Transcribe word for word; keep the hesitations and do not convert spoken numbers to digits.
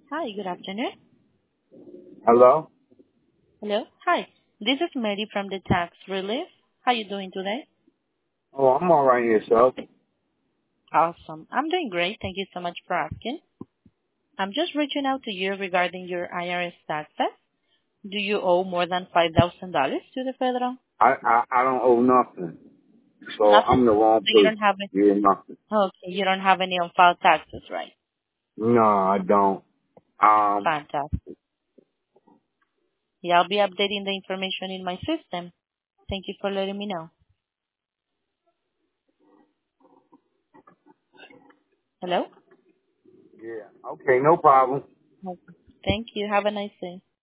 Hi, good afternoon. Hello? Hello. Hi, this is Mary from the Tax Relief. How you doing today? Oh, I'm all right yourself. Awesome. I'm doing great. Thank you so much for asking. I'm just reaching out to you regarding your I R S taxes. Do you owe more than five thousand dollars to the federal? I, I I don't owe nothing, so Nothing? I'm the wrong So you person. don't have any, Yeah, nothing. okay, you don't have any on-file taxes, right? No, I don't. Um, Fantastic. Yeah, I'll be updating the information in my system. Thank you for letting me know. Hello? yeah. Okay, no problem. Okay. Thank you. Have a nice day.